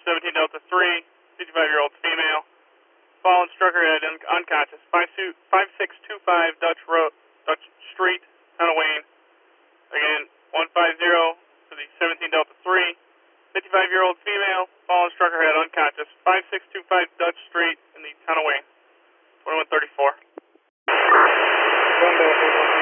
17 Delta 3, 55-year-old female. Fallen, struck her head, unconscious. 5625 Dutch Street, Town of Wayne. Again, 150 to the 17 Delta 3, 55-year-old female. Fallen, struck her head, unconscious. 5625 Dutch Street in the Town of Wayne. 2134.